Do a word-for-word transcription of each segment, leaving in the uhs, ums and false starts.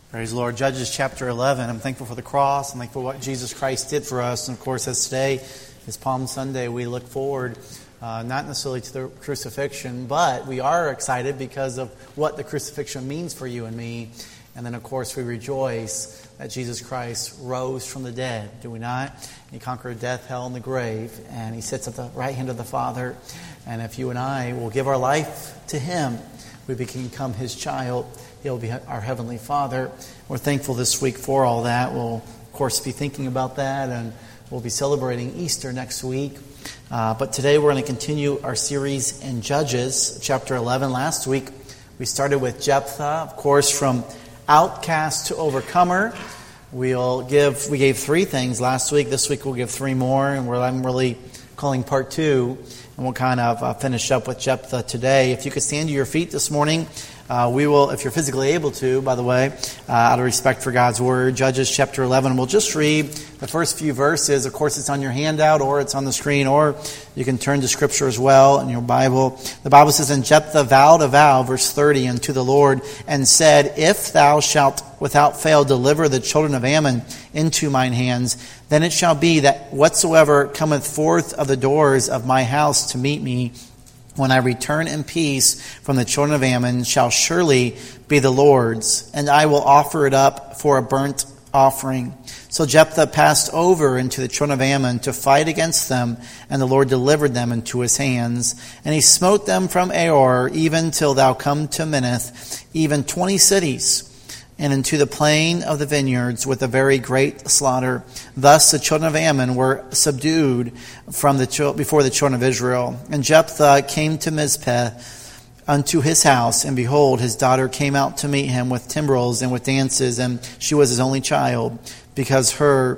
Praise the Lord. Judges chapter eleven. I'm thankful for the cross. I'm thankful for what Jesus Christ did for us. And of course, as today is Palm Sunday, we look forward uh, not necessarily to the crucifixion, but we are excited because of what the crucifixion means for you and me. And then, of course, we rejoice that Jesus Christ rose from the dead. Do we not? He conquered death, hell, and the grave. And He sits at the right hand of the Father. And if you and I will give our life to Him, we become His child. He'll be our Heavenly Father. We're thankful this week for all that. We'll, of course, be thinking about that, and we'll be celebrating Easter next week. Uh, but today we're going to continue our series in Judges, chapter eleven. Last week we started with Jephthah, of course, from outcast to overcomer. We'll give. We gave three things last week. This week we'll give three more, and we're, I'm really calling part two. And we'll kind of uh, finish up with Jephthah today. If you could stand to your feet this morning, uh, we will, if you're physically able to, by the way, uh, out of respect for God's Word, Judges chapter eleven. We'll just read the first few verses. Of course, it's on your handout, or it's on the screen, or you can turn to Scripture as well in your Bible. The Bible says, "And Jephthah vowed a vow," verse thirty, "unto the Lord, and said, If thou shalt without fail deliver the children of Ammon into mine hands, then it shall be that whatsoever cometh forth of the doors of my house to meet me, when I return in peace from the children of Ammon, shall surely be the Lord's, and I will offer it up for a burnt offering." So Jephthah passed over into the children of Ammon to fight against them, and the Lord delivered them into his hands. And he smote them from Aor, even till thou come to Minnith, even twenty cities, and into the plain of the vineyards with a very great slaughter. Thus the children of Ammon were subdued from the before the children of Israel. And Jephthah came to Mizpeh unto his house, and behold, his daughter came out to meet him with timbrels and with dances, and she was his only child, because her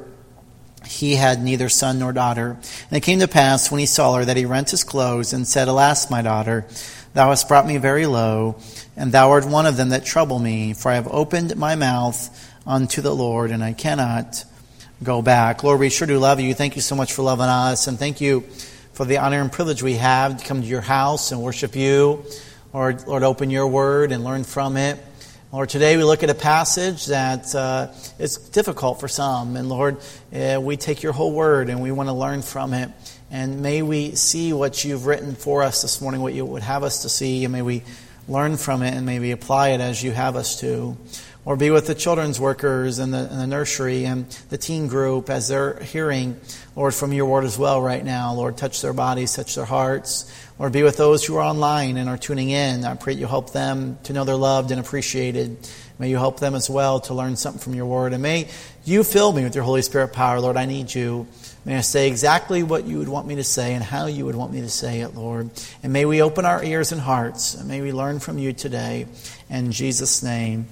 he had neither son nor daughter. And it came to pass, when he saw her, that he rent his clothes, and said, Alas, my daughter, thou hast brought me very low, and thou art one of them that trouble me, for I have opened my mouth unto the Lord, and I cannot go back. Lord, we sure do love you. Thank you so much for loving us, and thank you for the honor and privilege we have to come to your house and worship you. Lord, Lord, open your word and learn from it. Lord, today we look at a passage that uh, is difficult for some, and Lord, uh, we take your whole word and we want to learn from it. And may we see what you've written for us this morning, what you would have us to see, and may we learn from it and may we apply it as you have us to. Or be with the children's workers and the, and the nursery and the teen group as they're hearing, Lord, from your word as well right now. Lord, touch their bodies, touch their hearts. Lord, be with those who are online and are tuning in. I pray you help them to know they're loved and appreciated. May you help them as well to learn something from your word. And may you fill me with your Holy Spirit power. Lord, I need you. May I say exactly what you would want me to say and how you would want me to say it, Lord. And may we open our ears and hearts, and may we learn from you today. In Jesus' name,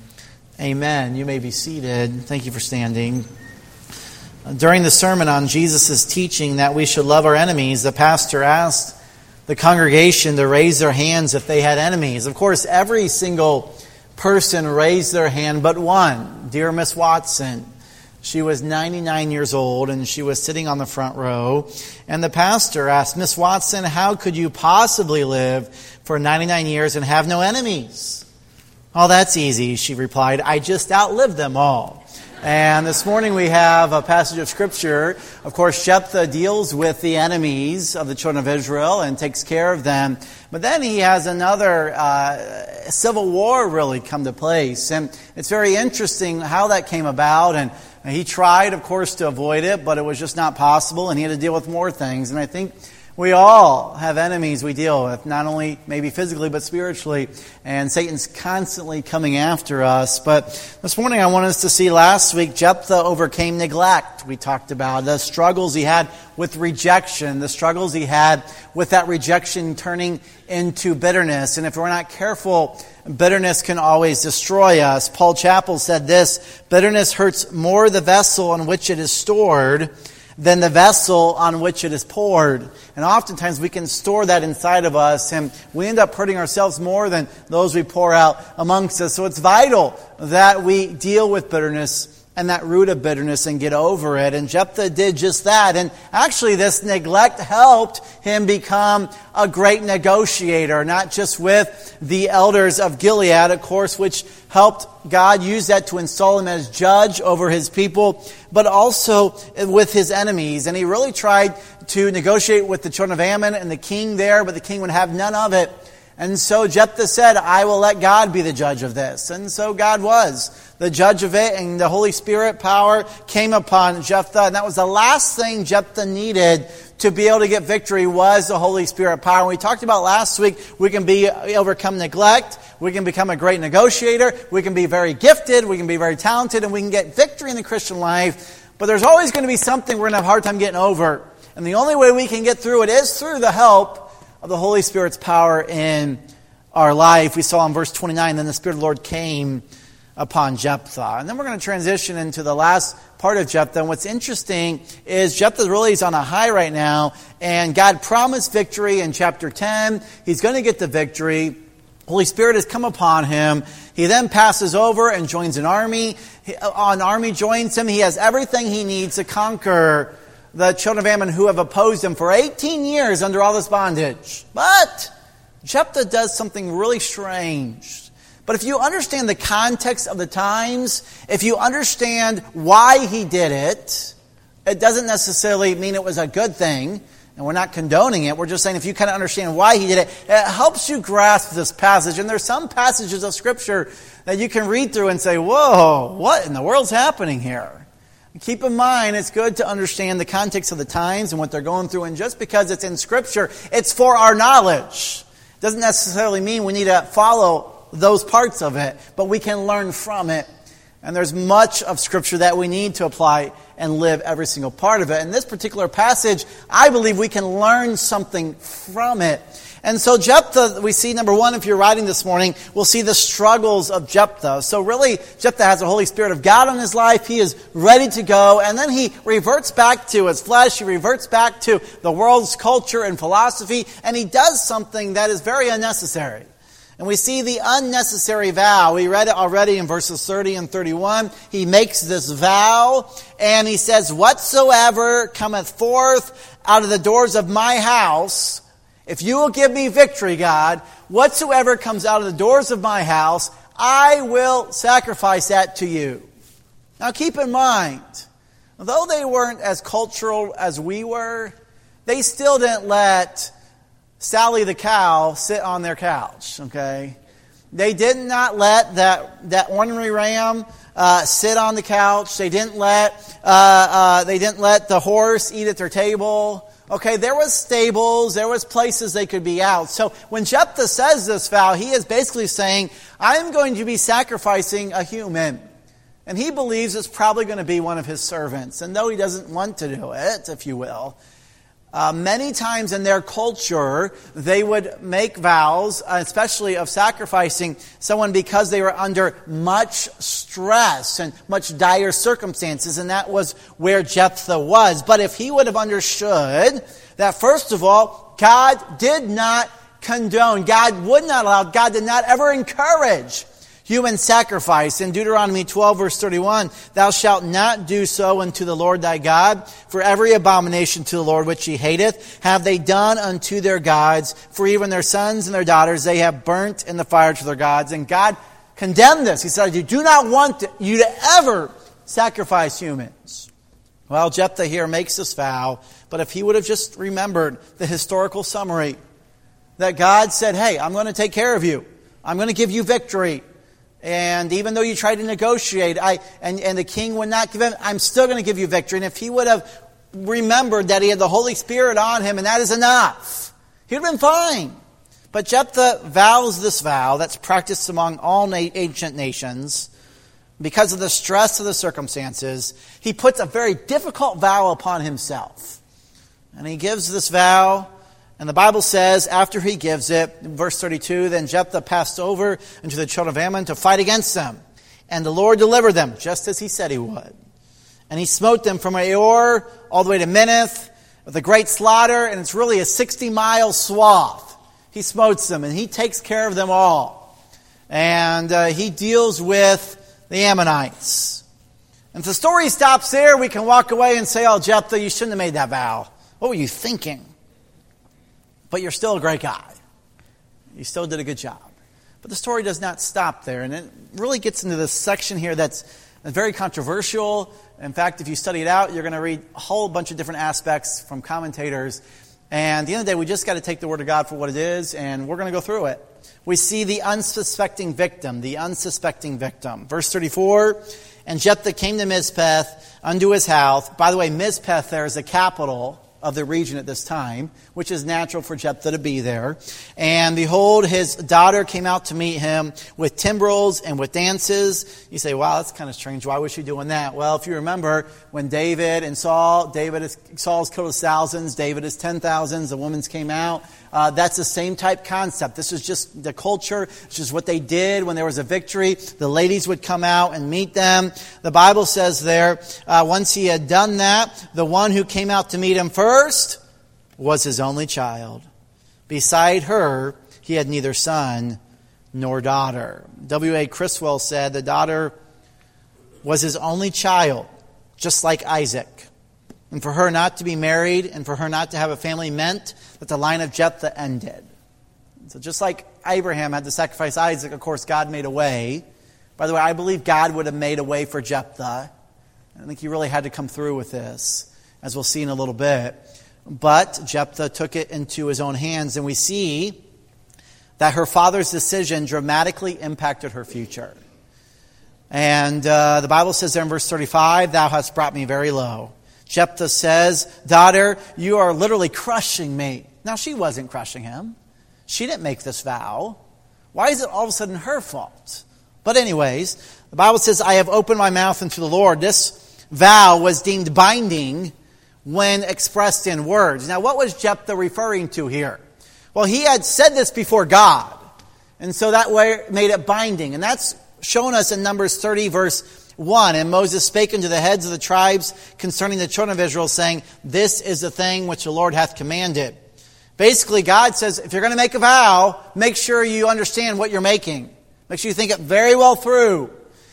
amen. You may be seated. Thank you for standing. During the sermon on Jesus' teaching that we should love our enemies, the pastor asked the congregation to raise their hands if they had enemies. Of course, every single person raised their hand but one, dear Miss Watson. She was ninety-nine years old, and she was sitting on the front row. And the pastor asked, Miss Watson, how could you possibly live for ninety-nine years and have no enemies? Oh, that's easy, she replied. I just outlived them all. And this morning we have a passage of Scripture. Of course, Jephthah deals with the enemies of the children of Israel and takes care of them. But then he has another uh, civil war really come to place. And it's very interesting how that came about. And he tried, of course, to avoid it, but it was just not possible. And he had to deal with more things. And I think we all have enemies we deal with, not only maybe physically, but spiritually. And Satan's constantly coming after us. But this morning I want us to see, last week, Jephthah overcame neglect. We talked about the struggles he had with rejection, the struggles he had with that rejection turning into bitterness. And if we're not careful, bitterness can always destroy us. Paul Chappell said this, bitterness hurts more the vessel on which it is stored than the vessel on which it is poured. And oftentimes we can store that inside of us, and we end up hurting ourselves more than those we pour out amongst us. So it's vital that we deal with bitterness and that root of bitterness and get over it. And Jephthah did just that. And actually, this neglect helped him become a great negotiator, not just with the elders of Gilead, of course, which helped God use that to install him as judge over his people, but also with his enemies. And he really tried to negotiate with the children of Ammon and the king there, but the king would have none of it. And so Jephthah said, I will let God be the judge of this. And so God was the judge of it, and the Holy Spirit power came upon Jephthah. And that was the last thing Jephthah needed to be able to get victory, was the Holy Spirit power. And we talked about last week, we can be overcome neglect, we can become a great negotiator, we can be very gifted, we can be very talented, and we can get victory in the Christian life. But there's always going to be something we're going to have a hard time getting over. And the only way we can get through it is through the help of the Holy Spirit's power in our life. We saw in verse twenty-nine, then the Spirit of the Lord came upon Jephthah. And then we're going to transition into the last part of Jephthah. And what's interesting is Jephthah really is on a high right now, and God promised victory in chapter ten. He's going to get the victory. Holy Spirit has come upon him. He then passes over and joins an army. An army joins him. He has everything he needs to conquer the children of Ammon who have opposed him for eighteen years under all this bondage. But Jephthah does something really strange. But if you understand the context of the times, if you understand why he did it, it doesn't necessarily mean it was a good thing. And we're not condoning it. We're just saying if you kind of understand why he did it, it helps you grasp this passage. And there's some passages of Scripture that you can read through and say, whoa, what in the world's happening here? Keep in mind, it's good to understand the context of the times and what they're going through. And just because it's in Scripture, it's for our knowledge. It doesn't necessarily mean we need to follow those parts of it, but we can learn from it. And there's much of Scripture that we need to apply and live every single part of it. In this particular passage, I believe we can learn something from it. And so Jephthah, we see, number one, if you're writing this morning, we'll see the struggles of Jephthah. So really, Jephthah has the Holy Spirit of God on his life. He is ready to go. And then he reverts back to his flesh. He reverts back to the world's culture and philosophy. And he does something that is very unnecessary. And we see the unnecessary vow. We read it already in verses thirty and thirty-one. He makes this vow, and he says, whatsoever cometh forth out of the doors of my house, if you will give me victory, God, whatsoever comes out of the doors of my house, I will sacrifice that to you. Now keep in mind, though they weren't as cultural as we were, they still didn't let Sally the cow sit on their couch, okay? They did not let that, that ornery ram uh, sit on the couch. They didn't let uh, uh, they didn't let the horse eat at their table. Okay, there was stables, there was places they could be out. So when Jephthah says this vow, he is basically saying, I am going to be sacrificing a human. And he believes it's probably going to be one of his servants. And though he doesn't want to do it, if you will, Uh, many times in their culture, they would make vows, especially of sacrificing someone because they were under much stress and much dire circumstances, and that was where Jephthah was. But if he would have understood that, first of all, God did not condone, God would not allow, God did not ever encourage human sacrifice. In Deuteronomy twelve, verse thirty-one, thou shalt not do so unto the Lord thy God, for every abomination to the Lord which he hateth have they done unto their gods, for even their sons and their daughters they have burnt in the fire to their gods. And God condemned this. He said, you do not want you to ever sacrifice humans. Well, Jephthah here makes this vow, but if he would have just remembered the historical summary, that God said, hey, I'm going to take care of you. I'm going to give you victory. And even though you try to negotiate, I and, and the king would not give him, I'm still going to give you victory. And if he would have remembered that he had the Holy Spirit on him, and that is enough, he would have been fine. But Jephthah vows this vow that's practiced among all na- ancient nations because of the stress of the circumstances. He puts a very difficult vow upon himself. And he gives this vow. And the Bible says, after he gives it, in verse thirty-two, then Jephthah passed over into the children of Ammon to fight against them. And the Lord delivered them, just as he said he would. And he smote them from Aor all the way to Minnith with a great slaughter, and it's really a sixty-mile swath. He smotes them, and he takes care of them all. And uh, he deals with the Ammonites. And if the story stops there, we can walk away and say, oh, Jephthah, you shouldn't have made that vow. What were you thinking? But you're still a great guy. You still did a good job. But the story does not stop there. And it really gets into this section here that's very controversial. In fact, if you study it out, you're going to read a whole bunch of different aspects from commentators. And at the end of the day, we just got to take the Word of God for what it is, and we're going to go through it. We see the unsuspecting victim, the unsuspecting victim. Verse thirty-four, and Jephthah came to Mizpeh unto his house. By the way, Mizpeh there is the capital of the region at this time, which is natural for Jephthah to be there. And behold, his daughter came out to meet him with timbrels and with dances. You say, wow, that's kind of strange. Why was she doing that? Well, if you remember, when David and Saul, David is, Saul's killed his thousands, David is ten thousands, the women's came out. Uh, that's the same type concept. This is just the culture. It's just what they did when there was a victory. The ladies would come out and meet them. The Bible says there, uh, once he had done that, the one who came out to meet him first was his only child. Beside her, he had neither son nor daughter. W A Criswell said the daughter was his only child, just like Isaac. And for her not to be married and for her not to have a family meant that the line of Jephthah ended. So just like Abraham had to sacrifice Isaac, of course, God made a way. By the way, I believe God would have made a way for Jephthah. I think he really had to come through with this, as we'll see in a little bit. But Jephthah took it into his own hands, and we see that her father's decision dramatically impacted her future. And uh, the Bible says there in verse thirty-five, thou hast brought me very low. Jephthah says, daughter, you are literally crushing me. Now, she wasn't crushing him. She didn't make this vow. Why is it all of a sudden her fault? But anyways, the Bible says, I have opened my mouth unto the Lord. This vow was deemed binding when expressed in words. Now, what was Jephthah referring to here? Well, he had said this before God. And so that way made it binding. And that's shown us in Numbers thirty, verse one, and Moses spake unto the heads of the tribes concerning the children of Israel, saying, this is the thing which the Lord hath commanded. Basically, God says, if you're going to make a vow, make sure you understand what you're making. Make sure you think it very well through.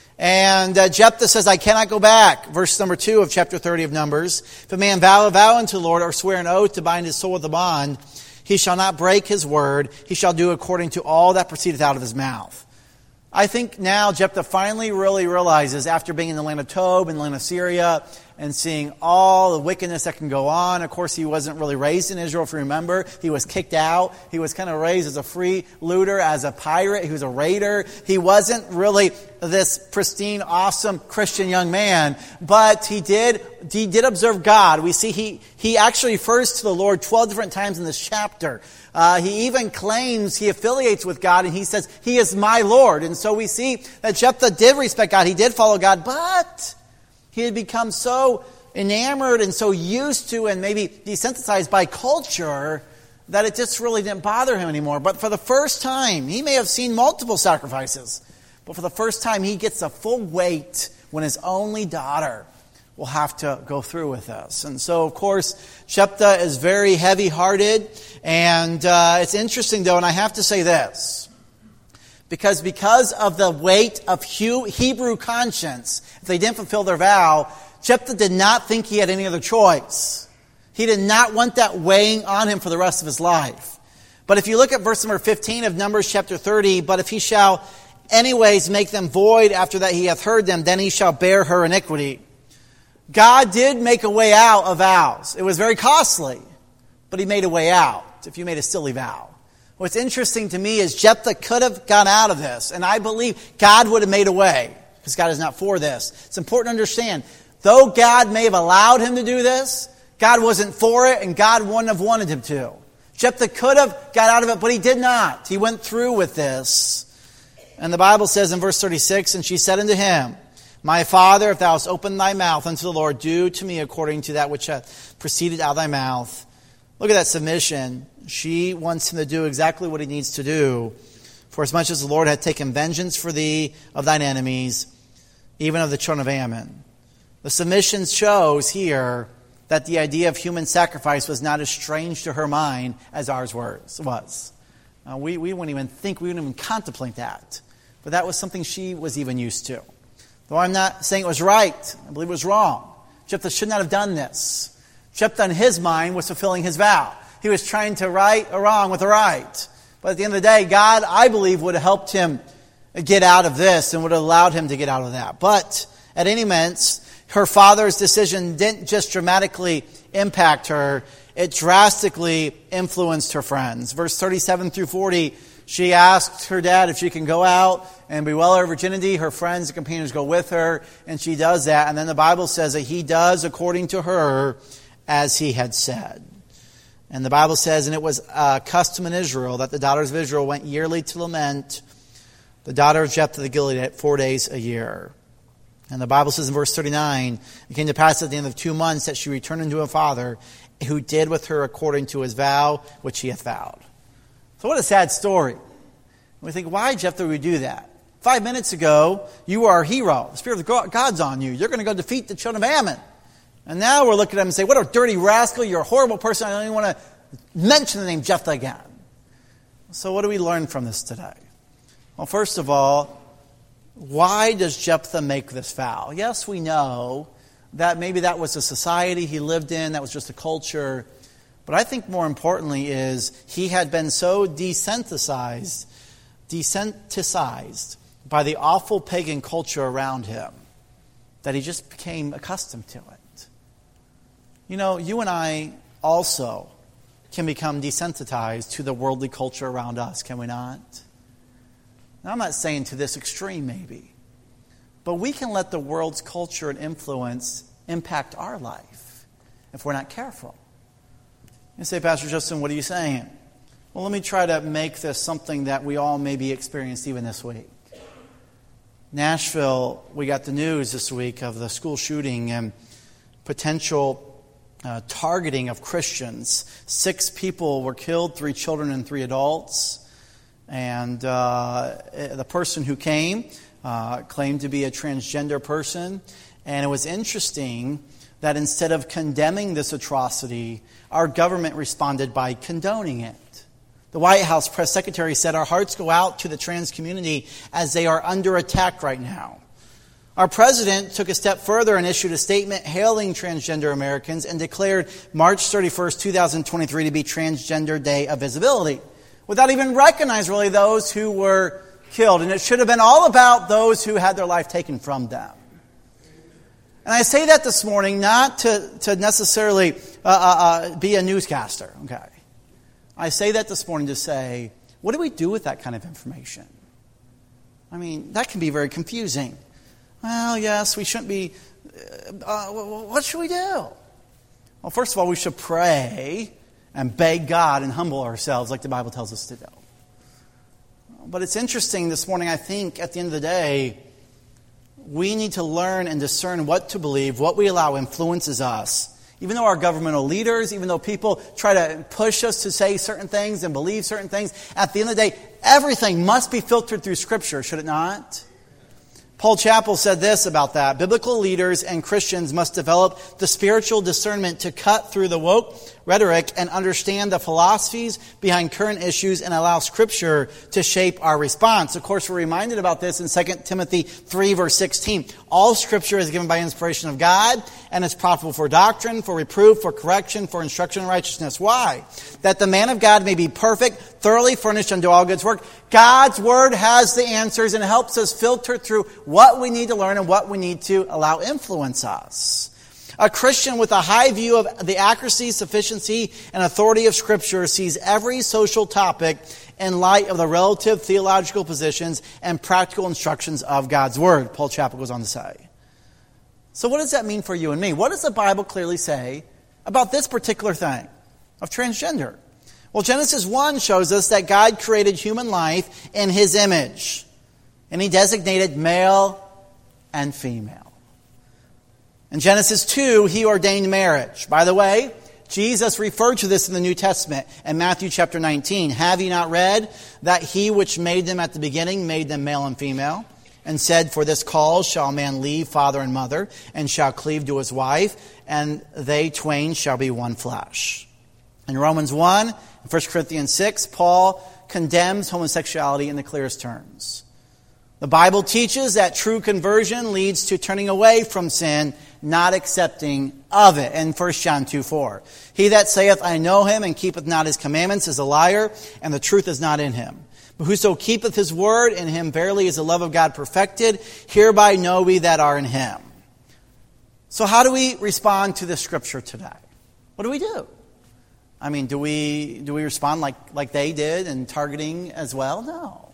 And uh, Jephthah says, I cannot go back. Verse number two of chapter thirty of Numbers. If a man vow a vow unto the Lord, or swear an oath to bind his soul with a bond, he shall not break his word. He shall do according to all that proceedeth out of his mouth. I think now Jephthah finally really realizes, after being in the land of Tob and the land of Syria and seeing all the wickedness that can go on. Of course, he wasn't really raised in Israel, if you remember. He was kicked out. He was kind of raised as a free looter, as a pirate. He was a raider. He wasn't really this pristine, awesome Christian young man. But he did he did observe God. We see he, he actually refers to the Lord twelve different times in this chapter. Uh, he even claims he affiliates with God, and he says, He is my Lord. And so we see that Jephthah did respect God. He did follow God, but he had become so enamored and so used to and maybe desensitized by culture that it just really didn't bother him anymore. But for the first time, he may have seen multiple sacrifices, but for the first time, he gets a full weight when his only daughter will have to go through with this. And so, of course, Jephthah is very heavy-hearted. And uh, it's interesting, though, and I have to say this. Because because of the weight of Hebrew conscience, if they didn't fulfill their vow, Jephthah did not think he had any other choice. He did not want that weighing on him for the rest of his life. But if you look at verse number fifteen of Numbers chapter thirty, but if he shall anyways make them void after that he hath heard them, then he shall bear her iniquity. God did make a way out of vows. It was very costly, but he made a way out if you made a silly vow. What's interesting to me is Jephthah could have gone out of this, and I believe God would have made a way, because God is not for this. It's important to understand, though God may have allowed him to do this, God wasn't for it, and God wouldn't have wanted him to. Jephthah could have got out of it, but he did not. He went through with this. And the Bible says in verse thirty-six, and she said unto him, My father, if thou hast opened thy mouth unto the Lord, do to me according to that which hath proceeded out of thy mouth. Look at that submission. She wants him to do exactly what he needs to do. For as much as the Lord hath taken vengeance for thee of thine enemies, even of the children of Ammon. The submission shows here that the idea of human sacrifice was not as strange to her mind as ours was. Uh, we, we wouldn't even think, we wouldn't even contemplate that. But that was something she was even used to. Though I'm not saying it was right, I believe it was wrong. Jephthah should not have done this. Jephthah, in his mind, was fulfilling his vow. He was trying to right a wrong with a right. But at the end of the day, God, I believe, would have helped him get out of this and would have allowed him to get out of that. But at any rate, her father's decision didn't just dramatically impact her. It drastically influenced her friends. Verse thirty-seven through forty, she asked her dad if she can go out and bewail her virginity. Her friends and companions go with her, and she does that. And then the Bible says that he does according to her as he had said. And the Bible says, and it was a custom in Israel that the daughters of Israel went yearly to lament the daughter of Jephthah the Gileadite four days a year. And the Bible says in verse thirty-nine, it came to pass at the end of two months that she returned unto her father, who did with her according to his vow, which he hath vowed. So what a sad story. We think, why, Jephthah, would we do that? Five minutes ago, you were our hero. The Spirit of God's on you. You're going to go defeat the children of Ammon. And now we're looking at him and say, what a dirty rascal. You're a horrible person. I don't even want to mention the name Jephthah again. So what do we learn from this today? Well, first of all, why does Jephthah make this vow? Yes, we know that maybe that was a society he lived in, that was just a culture. But I think more importantly is he had been so desensitized, desensitized by the awful pagan culture around him that he just became accustomed to it. You know, you and I also can become desensitized to the worldly culture around us, can we not? Now, I'm not saying to this extreme, maybe. But we can let the world's culture and influence impact our life if we're not careful. You say, Pastor Justin, what are you saying? Well, let me try to make this something that we all maybe experienced even this week. Nashville, we got the news this week of the school shooting and potential uh, targeting of Christians. Six people were killed, three children and three adults. And uh, the person who came uh, claimed to be a transgender person. And it was interesting that instead of condemning this atrocity, our government responded by condoning it. The White House press secretary said, our hearts go out to the trans community as they are under attack right now. Our president took a step further and issued a statement hailing transgender Americans and declared March thirty-first, twenty twenty-three to be Transgender Day of Visibility, without even recognizing really those who were killed. And it should have been all about those who had their life taken from them. And I say that this morning not to, to necessarily uh, uh, be a newscaster, okay? I say that this morning to say, what do we do with that kind of information? I mean, that can be very confusing. Well, yes, we shouldn't be... Uh, what should we do? Well, first of all, we should pray and beg God and humble ourselves like the Bible tells us to do. But it's interesting this morning, I think, at the end of the day, we need to learn and discern what to believe, what we allow influences us. Even though our governmental leaders, even though people try to push us to say certain things and believe certain things, at the end of the day, everything must be filtered through Scripture, should it not? Paul Chappell said this about that. Biblical leaders and Christians must develop the spiritual discernment to cut through the woke rhetoric and understand the philosophies behind current issues and allow Scripture to shape our response. Of course, we're reminded about this in Second Timothy three, verse sixteen. All Scripture is given by inspiration of God and is profitable for doctrine, for reproof, for correction, for instruction in righteousness. Why? That the man of God may be perfect, thoroughly furnished unto all good work. God's Word has the answers and helps us filter through what we need to learn and what we need to allow influence us. A Christian with a high view of the accuracy, sufficiency, and authority of Scripture sees every social topic in light of the relative theological positions and practical instructions of God's Word, Paul Chappell goes on to say. So what does that mean for you and me? What does the Bible clearly say about this particular thing of transgender? Well, Genesis one shows us that God created human life in His image, and He designated male and female. In Genesis two, He ordained marriage. By the way, Jesus referred to this in the New Testament in Matthew chapter nineteen. Have ye not read that He which made them at the beginning made them male and female, and said, for this cause shall a man leave father and mother, and shall cleave to his wife, and they twain shall be one flesh. In Romans one, and First Corinthians six, Paul condemns homosexuality in the clearest terms. The Bible teaches that true conversion leads to turning away from sin, not accepting of it. In First John two four. He that saith, I know him, and keepeth not his commandments, is a liar, and the truth is not in him. But whoso keepeth his word, in him verily is the love of God perfected. Hereby know we that are in him. So how do we respond to this scripture today? What do we do? I mean, do we do we respond like, like they did and targeting as well? No.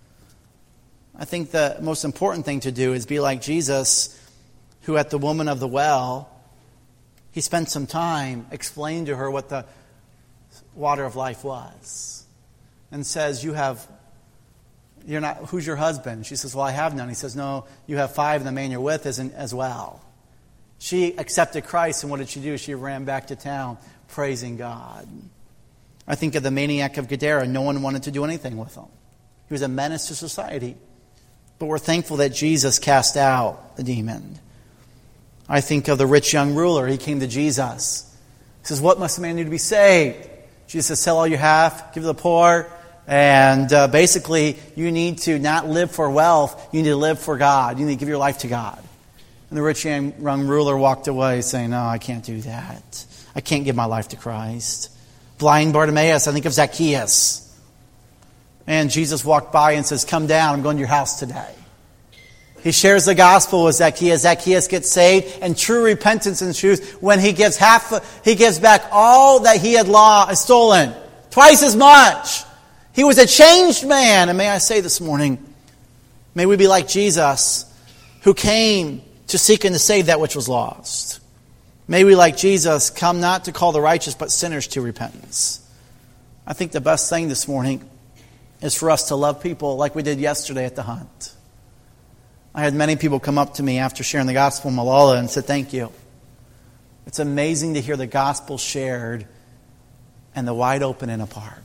I think the most important thing to do is be like Jesus, who at the woman of the well, he spent some time explaining to her what the water of life was. And says, you have, you're not, who's your husband? She says, well, I have none. He says, no, you have five, and the man you're with isn't as well. She accepted Christ, and what did she do? She ran back to town praising God. I think of the maniac of Gadara. No one wanted to do anything with him. He was a menace to society. But we're thankful that Jesus cast out the demon. I think of the rich young ruler. He came to Jesus. He says, what must a man do to be saved? Jesus says, sell all you have, give to the poor. And uh, basically, you need to not live for wealth. You need to live for God. You need to give your life to God. And the rich young ruler walked away saying, no, I can't do that. I can't give my life to Christ. Blind Bartimaeus, I think of Zacchaeus. And Jesus walked by and says, come down, I'm going to your house today. He shares the gospel with Zacchaeus. Zacchaeus gets saved, and true repentance ensues when he gives half, he gives back all that he had lost, stolen. Twice as much. He was a changed man. And may I say this morning, may we be like Jesus, who came to seek and to save that which was lost. May we, like Jesus, come not to call the righteous, but sinners to repentance. I think the best thing this morning is for us to love people like we did yesterday at the hunt. I had many people come up to me after sharing the gospel in Malala and said, thank you. It's amazing to hear the gospel shared and the wide open in a park.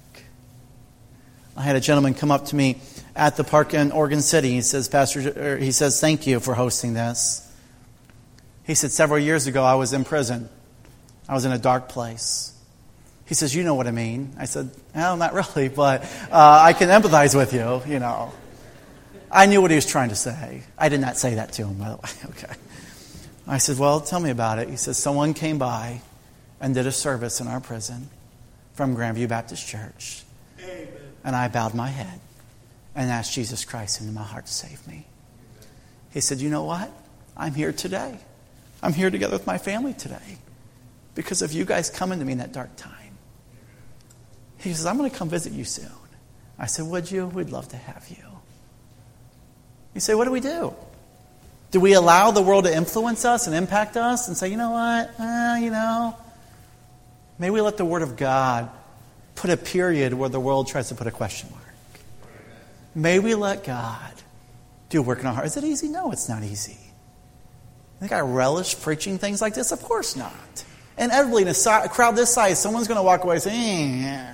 I had a gentleman come up to me at the park in Oregon City. He says, Pastor, he says, thank you for hosting this. He said, several years ago I was in prison. I was in a dark place. He says, you know what I mean. I said, well, not really, but uh, I can empathize with you, you know. I knew what he was trying to say. I did not say that to him, by the way. Okay. I said, well, tell me about it. He says, someone came by and did a service in our prison from Grandview Baptist Church. Amen. And I bowed my head and asked Jesus Christ into my heart to save me. He said, you know what? I'm here today. I'm here together with my family today because of you guys coming to me in that dark time. He says, I'm going to come visit you soon. I said, would you? We'd love to have you. You say, what do we do? Do we allow the world to influence us and impact us and say, you know what? Uh, you know, maybe we let the Word of God put a period where the world tries to put a question mark. May we let God do work in our heart. Is it easy? No, it's not easy. I think I relish preaching things like this? Of course not. And inevitably, in a, si- a crowd this size, someone's going to walk away saying, eh.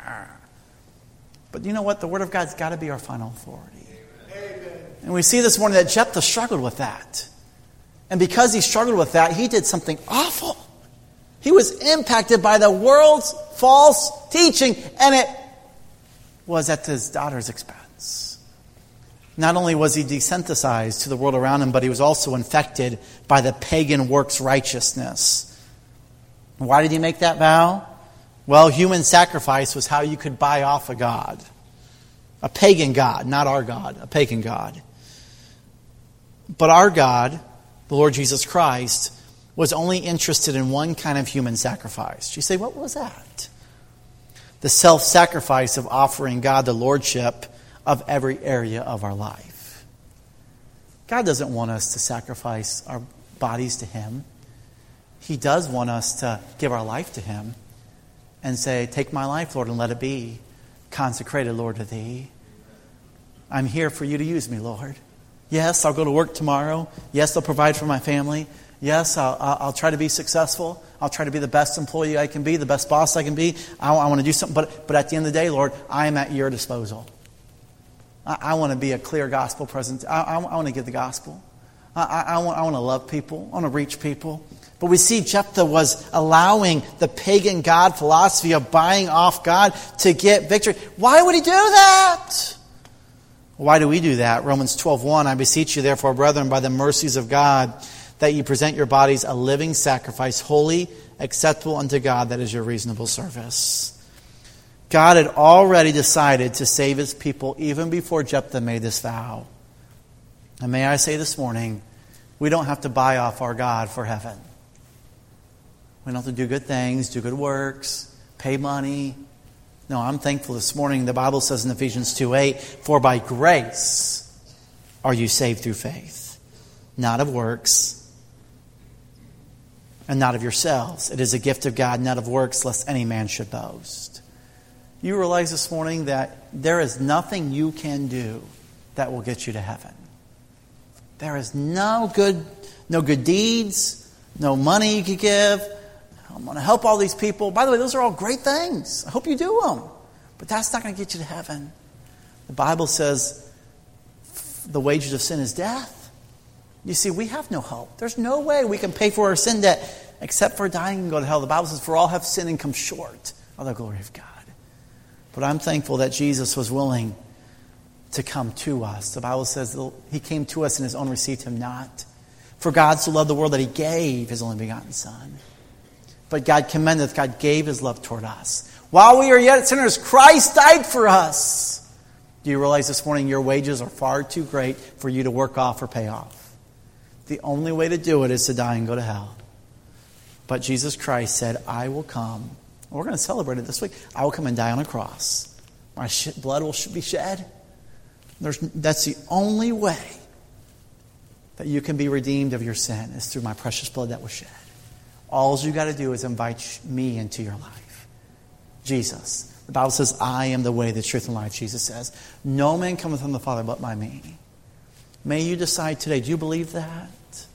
But you know what? The Word of God's got to be our final authority. Amen. And we see this morning that Jephthah struggled with that. And because he struggled with that, he did something awful. He was impacted by the world's false teaching, and it was at his daughter's expense. Not only was he desensitized to the world around him, but he was also infected by the pagan works righteousness. Why did he make that vow? Well, human sacrifice was how you could buy off a god. A pagan god, not our God, a pagan god. But our God, the Lord Jesus Christ, was only interested in one kind of human sacrifice. You say, what was that? The self-sacrifice of offering God the lordship of every area of our life. God doesn't want us to sacrifice our bodies to Him. He does want us to give our life to Him and say, take my life, Lord, and let it be consecrated, Lord, to Thee. I'm here for You to use me, Lord. Yes, I'll go to work tomorrow. Yes, I'll provide for my family. Yes, I'll, I'll try to be successful. I'll try to be the best employee I can be, the best boss I can be. I, I want to do something. But, but at the end of the day, Lord, I am at Your disposal. I, I want to be a clear gospel present. I, I, I want to give the gospel. I, I, I, want, I want to love people. I want to reach people. But we see Jephthah was allowing the pagan god philosophy of buying off God to get victory. Why would he do that? Why do we do that? Romans twelve one, I beseech you therefore, brethren, by the mercies of God, that you present your bodies a living sacrifice, holy, acceptable unto God, that is your reasonable service. God had already decided to save his people even before Jephthah made this vow. And may I say this morning, we don't have to buy off our God for heaven. We don't have to do good things, do good works, pay money. No, I'm thankful this morning. The Bible says in Ephesians two eight, for by grace are you saved through faith, not of works, and not of yourselves. It is a gift of God, not of works, lest any man should boast. You realize this morning that there is nothing you can do that will get you to heaven. There is no good, no good deeds, no money you could give. I'm going to help all these people. By the way, those are all great things. I hope you do them. But that's not going to get you to heaven. The Bible says the wages of sin is death. You see, we have no hope. There's no way we can pay for our sin debt except for dying and go to hell. The Bible says, for all have sinned and come short of the glory of God. But I'm thankful that Jesus was willing to come to us. The Bible says he came to us and his own received him not. For God so loved the world that he gave his only begotten Son. But God commendeth, God gave his love toward us. While we are yet sinners, Christ died for us. Do you realize this morning your wages are far too great for you to work off or pay off? The only way to do it is to die and go to hell. But Jesus Christ said, I will come. We're going to celebrate it this week. I will come and die on a cross. My blood will be shed. There's, that's the only way that you can be redeemed of your sin is through my precious blood that was shed. All you got to do is invite me into your life. Jesus. The Bible says, I am the way, the truth, and life. Jesus says, no man cometh from the Father but by me. May you decide today, do you believe that?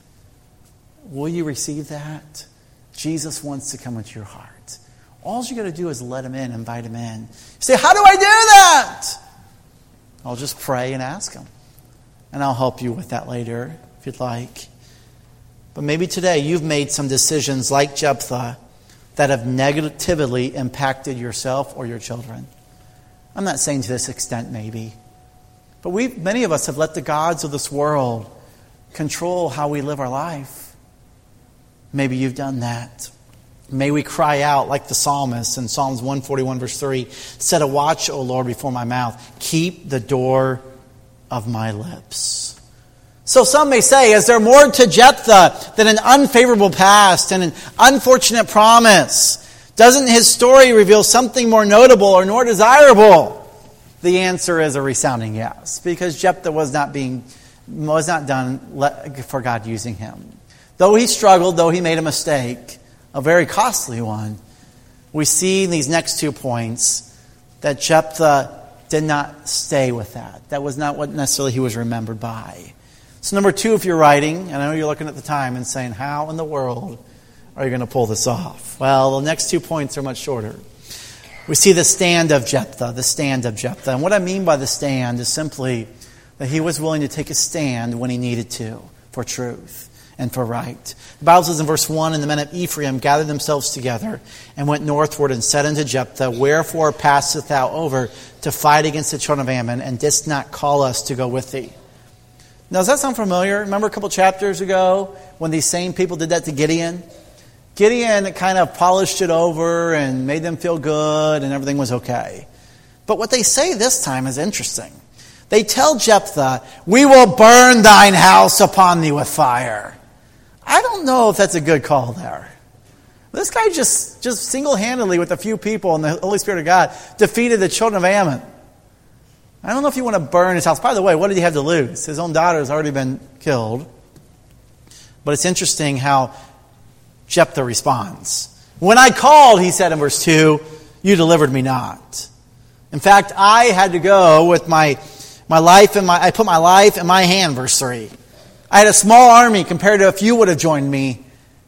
Will you receive that? Jesus wants to come into your heart. All you got to do is let him in, invite him in. You say, how do I do that? I'll just pray and ask him. And I'll help you with that later if you'd like. But maybe today you've made some decisions like Jephthah that have negatively impacted yourself or your children. I'm not saying to this extent maybe. But we, many of us have let the gods of this world control how we live our life. Maybe you've done that. May we cry out like the psalmist in Psalms one forty-one verse three. Set a watch, O Lord, before my mouth. Keep the door of my lips. So some may say, is there more to Jephthah than an unfavorable past and an unfortunate promise? Doesn't his story reveal something more notable or more desirable? The answer is a resounding yes, because Jephthah was not being, was not done for God using him. Though he struggled, though he made a mistake, a very costly one, we see in these next two points that Jephthah did not stay with that. That was not what necessarily he was remembered by. So number two, if you're writing, and I know you're looking at the time and saying, how in the world are you going to pull this off? Well, the next two points are much shorter. We see the stand of Jephthah, the stand of Jephthah. And what I mean by the stand is simply that he was willing to take a stand when he needed to for truth and for right. The Bible says in verse one, and the men of Ephraim gathered themselves together and went northward and said unto Jephthah, wherefore passest thou over to fight against the children of Ammon, and didst not call us to go with thee? Now, does that sound familiar? Remember a couple chapters ago when these same people did that to Gideon? Gideon kind of polished it over and made them feel good and everything was okay. But what they say this time is interesting. They tell Jephthah, we will burn thine house upon thee with fire. I don't know if that's a good call there. This guy just, just single-handedly with a few people and the Holy Spirit of God defeated the children of Ammon. I don't know if you want to burn his house. By the way, what did he have to lose? His own daughter has already been killed. But it's interesting how Jephthah responds. When I called, he said in verse two, you delivered me not. In fact, I had to go with my, my life and my, I put my life in my hand, verse three. I had a small army compared to if you would have joined me.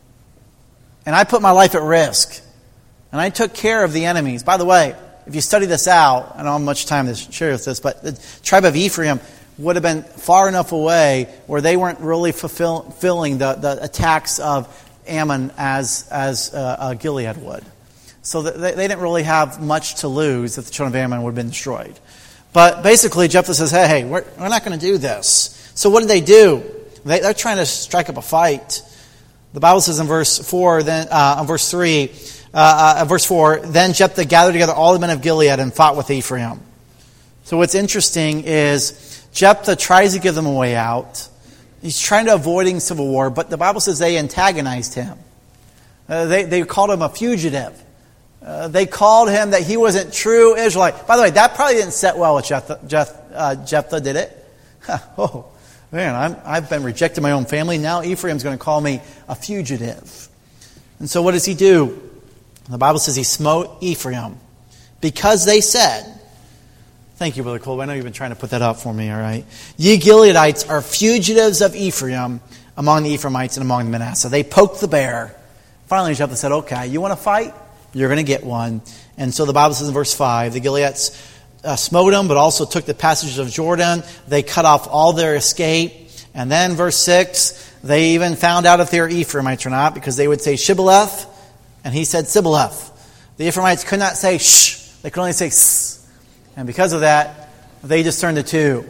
And I put my life at risk. And I took care of the enemies. By the way, if you study this out, I don't have much time to share with this, but the tribe of Ephraim would have been far enough away where they weren't really fulfill, fulfilling the, the attacks of Ammon as, as uh, uh, Gilead would. So they, they didn't really have much to lose if the children of Ammon would have been destroyed. But basically, Jephthah says, hey, hey, we're, we're not going to do this. So what did they do? They, they're trying to strike up a fight. The Bible says in verse four, then uh, in verse three, uh, uh, verse four, then Jephthah gathered together all the men of Gilead and fought with Ephraim. So what's interesting is Jephthah tries to give them a way out. He's trying to avoid civil war, but the Bible says they antagonized him. Uh, they, they called him a fugitive. Uh, they called him that he wasn't true Israelite. By the way, that probably didn't set well with Jephthah, Jeph, uh, Jephthah did it? oh, man, I'm, I've been rejected by my own family. Now Ephraim's going to call me a fugitive. And so what does he do? The Bible says he smote Ephraim because they said, thank you, Brother Cole. I know you've been trying to put that up for me, all right? Ye Gileadites are fugitives of Ephraim among the Ephraimites and among the Manasseh. They poked the bear. Finally, Jephthah said, okay, you want to fight? You're going to get one. And so the Bible says in verse five, the Gileadites uh, smote them, but also took the passages of Jordan. They cut off all their escape. And then verse six, they even found out if they were Ephraimites or not, because they would say Shibboleth, and he said Sibboleth. The Ephraimites could not say shh, they could only say s. And because of that, they just turned to two.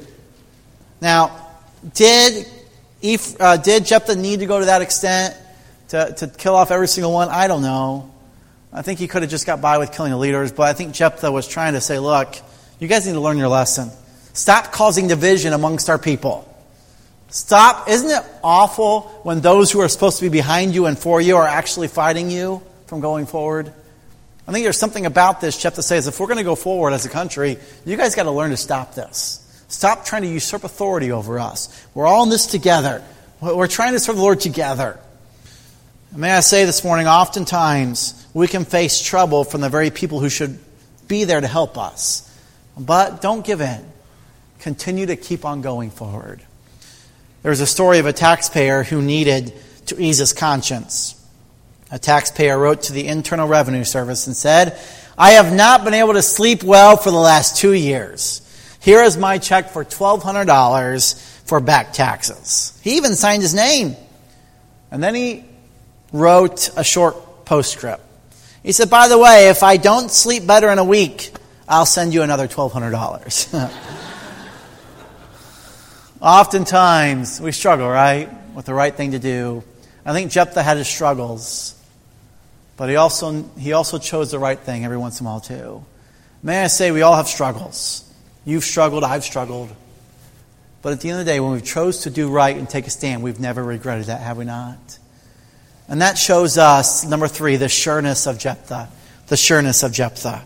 Now, did Eph- uh, did Jephthah need to go to that extent to, to kill off every single one? I don't know. I think he could have just got by with killing the leaders, but I think Jephthah was trying to say, look, you guys need to learn your lesson. Stop causing division amongst our people. Stop. Isn't it awful when those who are supposed to be behind you and for you are actually fighting you from going forward? I think there's something about this. Jephthah says, if we're going to go forward as a country, you guys got to learn to stop this. Stop trying to usurp authority over us. We're all in this together. We're trying to serve the Lord together. And may I say this morning, oftentimes we can face trouble from the very people who should be there to help us. But don't give in. Continue to keep on going forward. There's a story of a taxpayer who needed to ease his conscience. A taxpayer wrote to the Internal Revenue Service and said, I have not been able to sleep well for the last two years. Here is my check for twelve hundred dollars for back taxes. He even signed his name. And then he wrote a short postscript. He said, by the way, if I don't sleep better in a week, I'll send you another twelve hundred dollars. Oftentimes, we struggle, right, with the right thing to do. I think Jephthah had his struggles, but he also he also chose the right thing every once in a while, too. May I say, we all have struggles. You've struggled, I've struggled. But at the end of the day, when we chose to do right and take a stand, we've never regretted that, have we not? And that shows us, number three, the sureness of Jephthah. The sureness of Jephthah.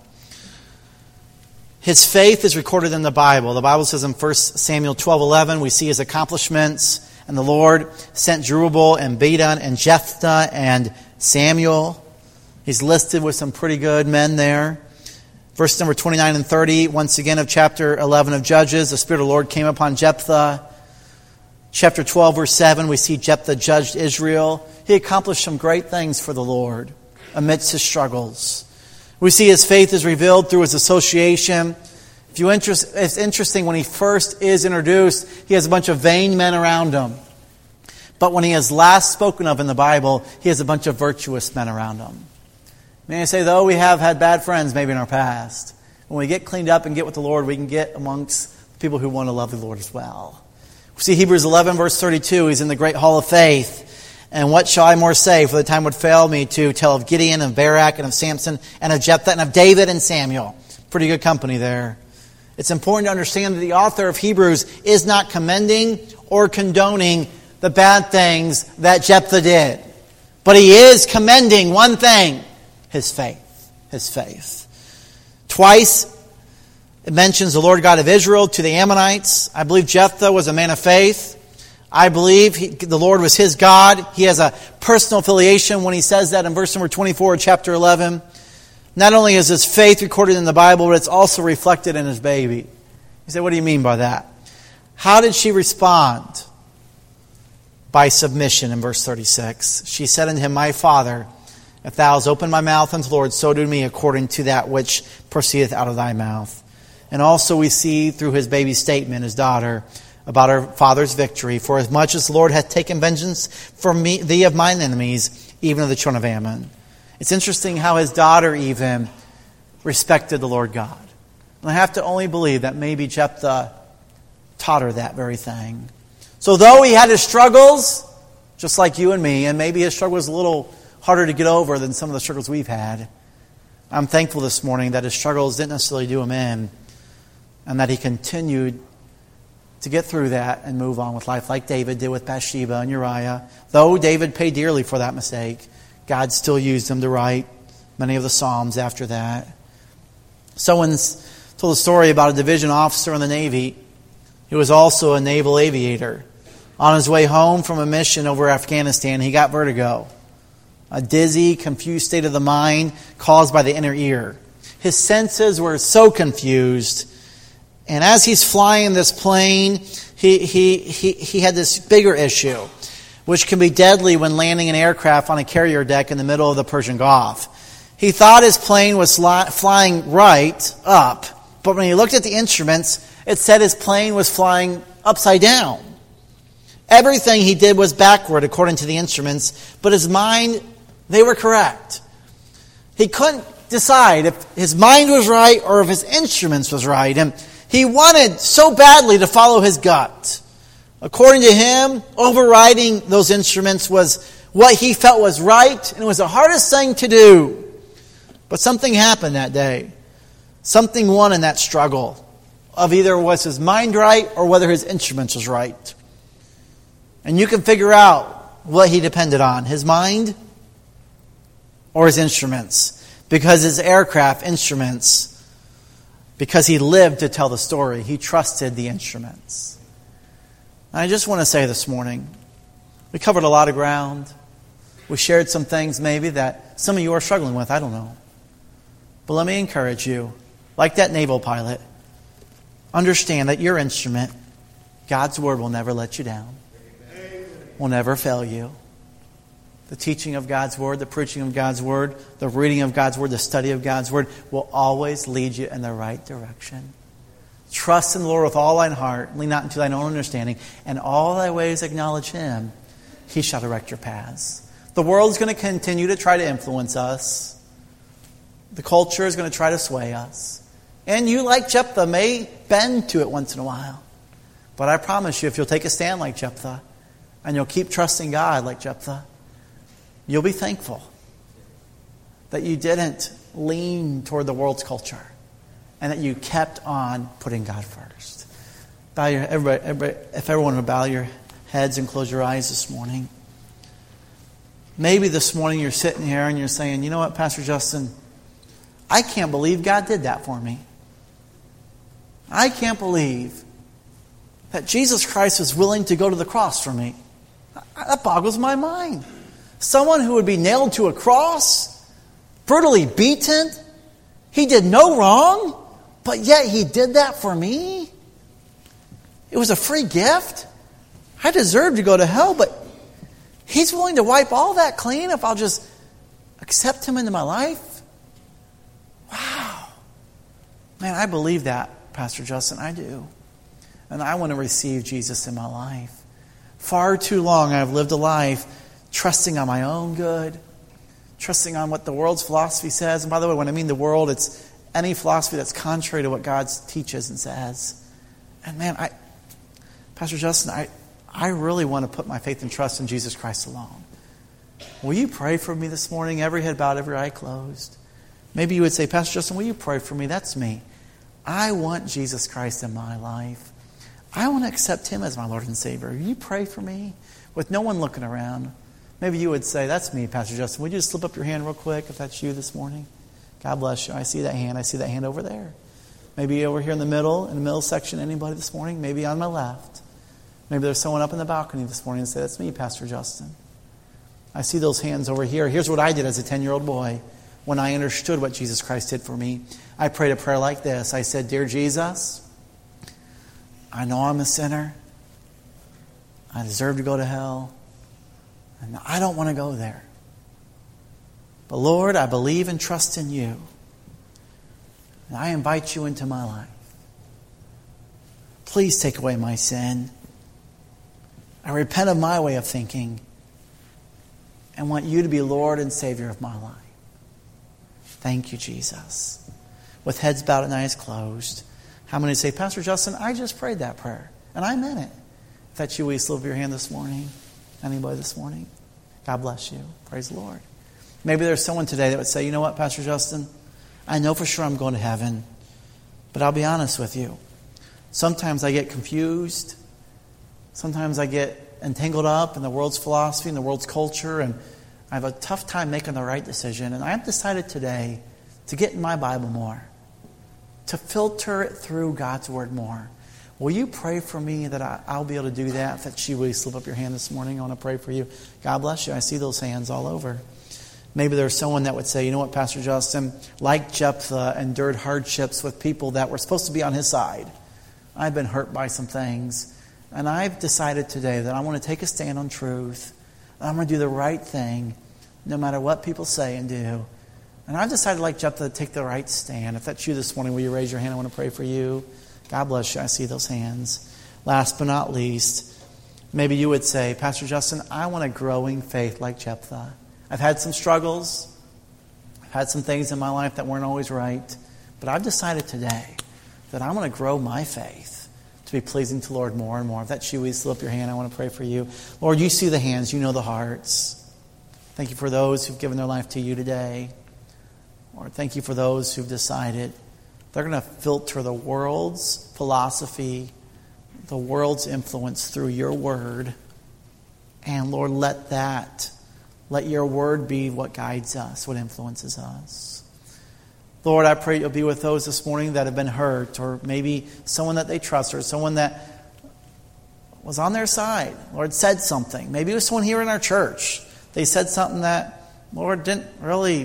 His faith is recorded in the Bible. The Bible says in First Samuel twelve eleven, we see his accomplishments. And the Lord sent Jerubbaal and Bedan and Jephthah and Samuel. He's listed with some pretty good men there. Verse number twenty-nine and thirty, once again of chapter eleven of Judges, the Spirit of the Lord came upon Jephthah. Chapter twelve, verse seven, we see Jephthah judged Israel. He accomplished some great things for the Lord amidst his struggles. We see his faith is revealed through his association. If you interest, it's interesting, when he first is introduced, he has a bunch of vain men around him. But when he is last spoken of in the Bible, he has a bunch of virtuous men around him. May I say, though we have had bad friends maybe in our past, when we get cleaned up and get with the Lord, we can get amongst people who want to love the Lord as well. We see Hebrews eleven, verse thirty-two, he's in the great hall of faith. And what shall I more say? For the time would fail me to tell of Gideon, and Barak, and of Samson, and of Jephthah, and of David and Samuel. Pretty good company there. It's important to understand that the author of Hebrews is not commending or condoning the bad things that Jephthah did. But he is commending one thing, his faith. His faith. Twice it mentions the Lord God of Israel to the Ammonites. I believe Jephthah was a man of faith. I believe he, the Lord was his God. He has a personal affiliation when he says that in verse number twenty-four of chapter eleven. Not only is his faith recorded in the Bible, but it's also reflected in his baby. You say, what do you mean by that? How did she respond? By submission in verse thirty-six. She said unto him, my father, if thou hast opened my mouth unto the Lord, so do me according to that which proceedeth out of thy mouth. And also we see through his baby's statement, his daughter, about her father's victory. For as much as the Lord hath taken vengeance for me, thee of mine enemies, even of the children of Ammon. It's interesting how his daughter even respected the Lord God. And I have to only believe that maybe Jephthah taught her that very thing. So though he had his struggles, just like you and me, and maybe his struggle was a little harder to get over than some of the struggles we've had, I'm thankful this morning that his struggles didn't necessarily do him in, and that he continued to get through that and move on with life like David did with Bathsheba and Uriah. Though David paid dearly for that mistake, God still used him to write many of the Psalms after that. Someone's told a story about a division officer in the Navy who was also a naval aviator. On his way home from a mission over Afghanistan, he got vertigo, a dizzy, confused state of the mind caused by the inner ear. His senses were so confused. And as he's flying this plane, he, he, he, he had this bigger issue, which can be deadly when landing an aircraft on a carrier deck in the middle of the Persian Gulf. He thought his plane was flying right up, but when he looked at the instruments, it said his plane was flying upside down. Everything he did was backward according to the instruments, but his mind, they were correct. He couldn't decide if his mind was right or if his instruments was right. And he wanted so badly to follow his gut. According to him, overriding those instruments was what he felt was right, and it was the hardest thing to do. But something happened that day. Something won in that struggle of either was his mind right or whether his instruments was right. And you can figure out what he depended on, his mind or his instruments. Because his aircraft instruments, because he lived to tell the story, he trusted the instruments. And I just want to say this morning, we covered a lot of ground. We shared some things maybe that some of you are struggling with, I don't know. But let me encourage you, like that naval pilot, understand that your instrument, God's Word, will never let you down. Will never fail you. The teaching of God's Word, the preaching of God's Word, the reading of God's Word, the study of God's Word will always lead you in the right direction. Trust in the Lord with all thine heart, lean not into thine own understanding, and all thy ways acknowledge Him. He shall direct your paths. The world's going to continue to try to influence us. The culture is going to try to sway us. And you, like Jephthah, may bend to it once in a while. But I promise you, if you'll take a stand like Jephthah, and you'll keep trusting God like Jephthah, you'll be thankful that you didn't lean toward the world's culture and that you kept on putting God first. Bow your, everybody, everybody, if everyone would bow your heads and close your eyes this morning. Maybe this morning you're sitting here and you're saying, you know what, Pastor Justin, I can't believe God did that for me. I can't believe that Jesus Christ was willing to go to the cross for me. That boggles my mind. Someone who would be nailed to a cross, brutally beaten, he did no wrong, but yet he did that for me. It was a free gift. I deserve to go to hell, but He's willing to wipe all that clean if I'll just accept Him into my life. Wow. Man, I believe that, Pastor Justin. I do. And I want to receive Jesus in my life. Far too long I've lived a life trusting on my own good, trusting on what the world's philosophy says. And by the way, when I mean the world, it's any philosophy that's contrary to what God teaches and says. And man, I, Pastor Justin, I, I really want to put my faith and trust in Jesus Christ alone. Will you pray for me this morning? Every head bowed, every eye closed. Maybe you would say, Pastor Justin, will you pray for me? That's me. I want Jesus Christ in my life. I want to accept Him as my Lord and Savior. Will you pray for me with no one looking around? Maybe you would say, that's me, Pastor Justin. Would you just slip up your hand real quick if that's you this morning? God bless you. I see that hand. I see that hand over there. Maybe over here in the middle, in the middle section, anybody this morning? Maybe on my left. Maybe there's someone up in the balcony this morning and say, that's me, Pastor Justin. I see those hands over here. Here's what I did as a ten-year-old boy when I understood what Jesus Christ did for me. I prayed a prayer like this. I said, Dear Jesus, I know I'm a sinner. I deserve to go to hell. And I don't want to go there. But Lord, I believe and trust in You. And I invite You into my life. Please take away my sin. I repent of my way of thinking and want You to be Lord and Savior of my life. Thank You, Jesus. with heads bowed and eyes closed. How many say, Pastor Justin, I just prayed that prayer, and I meant it? If that's you, will you slip up your hand this morning? Anybody this morning? God bless you. Praise the Lord. Maybe there's someone today that would say, you know what, Pastor Justin? I know for sure I'm going to heaven, but I'll be honest with you. Sometimes I get confused. Sometimes I get entangled up in the world's philosophy and the world's culture, and I have a tough time making the right decision. And I've decided today to get in my Bible more, to filter it through God's Word more. Will you pray for me that I, I'll be able to do that? If that's you, will you slip up your hand this morning? I want to pray for you. God bless you. I see those hands all over. Maybe there's someone that would say, you know what, Pastor Justin, like Jephthah, endured hardships with people that were supposed to be on his side. I've been hurt by some things. And I've decided today that I want to take a stand on truth. I'm going to do the right thing, no matter what people say and do. And I've decided, like Jephthah, to take the right stand. If that's you this morning, will you raise your hand? I want to pray for you. God bless you. I see those hands. Last but not least, maybe you would say, Pastor Justin, I want a growing faith like Jephthah. I've had some struggles. I've had some things in my life that weren't always right. But I've decided today that I want to grow my faith to be pleasing to the Lord more and more. If that's you, will you slip up your hand? I want to pray for you. Lord, you see the hands. You know the hearts. Thank you for those who've given their life to you today. Lord, thank you for those who've decided they're going to filter the world's philosophy, the world's influence through your word. And Lord, let that, let your word be what guides us, what influences us. Lord, I pray you'll be with those this morning that have been hurt, or maybe someone that they trust, or someone that was on their side. Lord, said something. Maybe it was someone here in our church. They said something that, Lord, didn't really,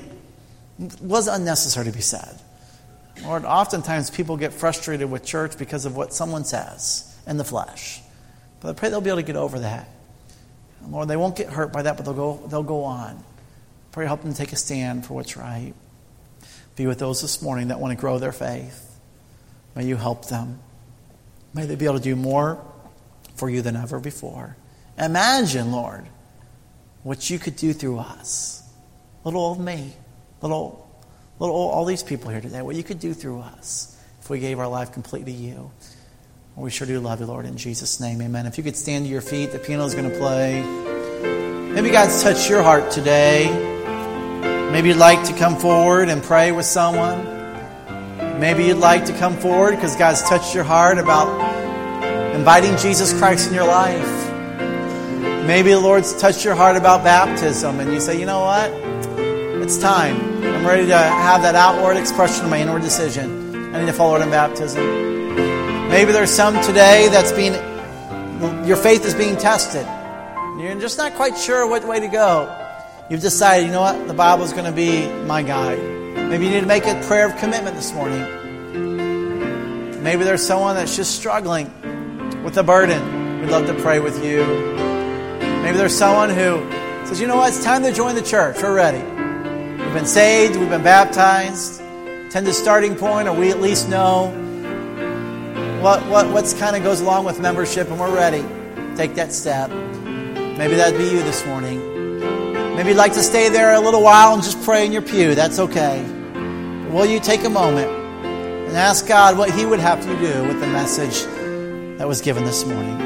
was unnecessary to be said. Lord, oftentimes people get frustrated with church because of what someone says in the flesh. But I pray they'll be able to get over that. And Lord, they won't get hurt by that, but they'll go, they'll go on. Pray help them take a stand for what's right. Be with those this morning that want to grow their faith. May you help them. May they be able to do more for you than ever before. Imagine, Lord, what you could do through us. Little old me. Little, little old, all these people here today. What you could do through us if we gave our life completely to you. We sure do love you, Lord, in Jesus' name. Amen. If you could stand to your feet, the piano is going to play. Maybe God's touched your heart today. Maybe you'd like to come forward and pray with someone. Maybe you'd like to come forward because God's touched your heart about inviting Jesus Christ in your life. Maybe the Lord's touched your heart about baptism and you say, you know what? It's time. I'm ready to have that outward expression of my inward decision. I need to follow it in baptism. Maybe there's some today that's being, your faith is being tested. You're just not quite sure what way to go. You've decided, you know what, the Bible is going to be my guide. Maybe you need to make a prayer of commitment this morning. Maybe there's someone that's just struggling with a burden. We'd love to pray with you. Maybe there's someone who says, you know what, it's time to join the church. We're ready. We've been saved, we've been baptized. Tend to starting point, or we at least know what what what's kind of goes along with membership, and we're ready. Take that step. Maybe that'd be you this morning. Maybe you'd like to stay there a little while and just pray in your pew. That's okay. Will you take a moment and ask God what He would have you do with the message that was given this morning?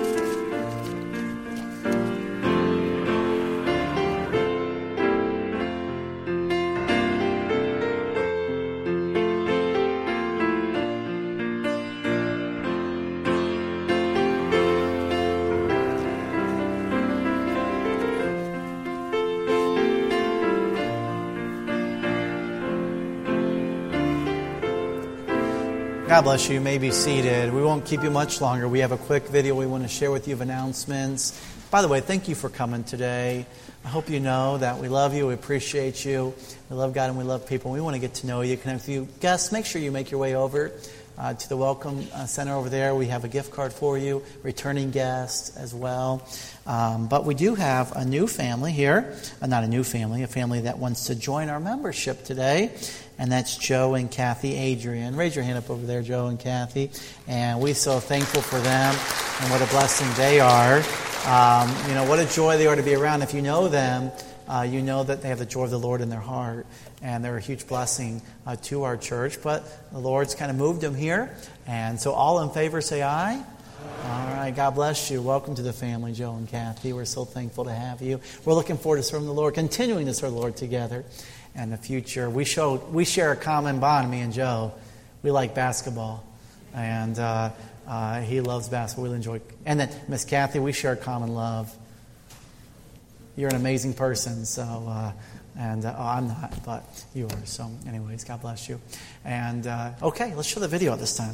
God bless you. You may be seated. We won't keep you much longer. We have a quick video we want to share with you of announcements. By the way, thank you for coming today. I hope you know that we love you, we appreciate you, we love God and we love people. We want to get to know you, connect with you. Guests, make sure you make your way over uh, to the Welcome uh, Center over there. We have a gift card for you, returning guests as well. Um, but we do have a new family here, uh, not a new family, a family that wants to join our membership today. And that's Joe and Kathy Adrian. Raise your hand up over there, Joe and Kathy. And we're so thankful for them and what a blessing they are. Um, you know, what a joy they are to be around. If you know them, uh, you know that they have the joy of the Lord in their heart, and they're a huge blessing uh, to our church. But the Lord's kind of moved them here, and so all in favor say aye. All right, God bless you. Welcome to the family, Joe and Kathy. We're so thankful to have you. We're looking forward to serving the Lord, continuing to serve the Lord together in the future. We show we share a common bond, me and Joe. We like basketball, and uh, uh, he loves basketball. We enjoy. And then Miss Kathy, we share a common love. You're an amazing person, so uh, and uh, oh, I'm not, but you are. So, anyways, God bless you. And uh, okay, let's show the video at this time.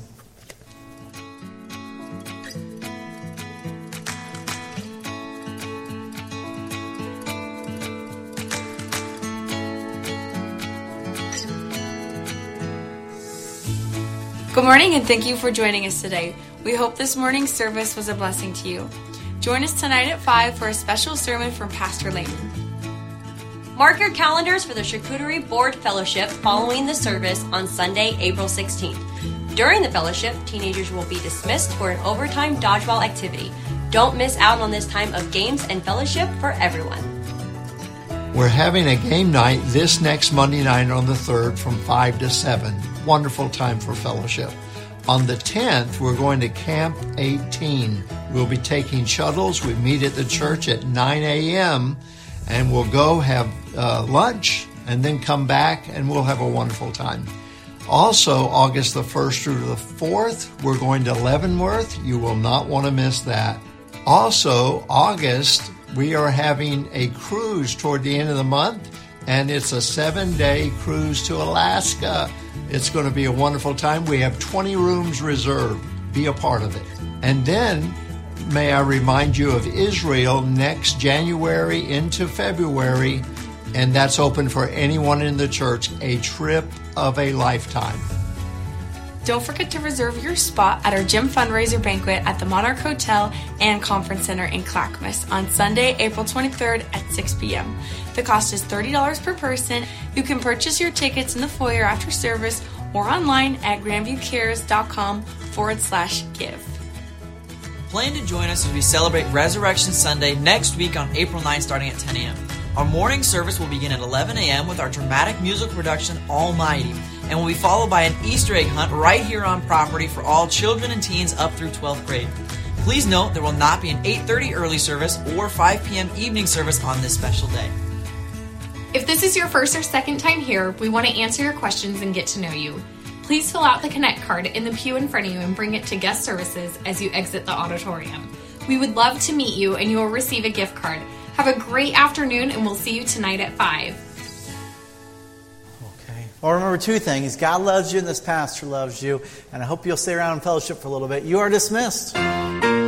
Good morning, and thank you for joining us today. We hope this morning's service was a blessing to you. Join us tonight at five for a special sermon from Pastor Lehman. Mark your calendars for the Charcuterie Board Fellowship following the service on Sunday, April sixteenth. During the fellowship, teenagers will be dismissed for an overtime dodgeball activity. Don't miss out on this time of games and fellowship for everyone. We're having a game night this next Monday night on the third from five to seven. Wonderful time for fellowship. On the tenth, we're going to Camp eighteen. We'll be taking shuttles. We meet at the church at nine a.m. and we'll go have uh, lunch and then come back and we'll have a wonderful time. Also, August the first through the fourth, we're going to Leavenworth. You will not want to miss that. Also, August, we are having a cruise toward the end of the month, and it's a seven-day cruise to Alaska. It's going to be a wonderful time. We have twenty rooms reserved. Be a part of it. And then, may I remind you of Israel next January into February, and that's open for anyone in the church, a trip of a lifetime. Don't forget to reserve your spot at our gym fundraiser banquet at the Monarch Hotel and Conference Center in Clackamas on Sunday, April twenty-third at six p.m. The cost is thirty dollars per person. You can purchase your tickets in the foyer after service or online at grandviewcares.com forward slash give. Plan to join us as we celebrate Resurrection Sunday next week on April ninth starting at ten a.m. Our morning service will begin at eleven a.m. with our dramatic musical production Almighty, and will be followed by an Easter egg hunt right here on property for all children and teens up through twelfth grade. Please note there will not be an eight thirty early service or five p.m. evening service on this special day. If this is your first or second time here, we want to answer your questions and get to know you. Please fill out the Connect card in the pew in front of you and bring it to guest services as you exit the auditorium. We would love to meet you, and you will receive a gift card. Have a great afternoon, and we'll see you tonight at five. Okay. Well, remember two things. God loves you, and this pastor loves you. And I hope you'll stay around in fellowship for a little bit. You are dismissed.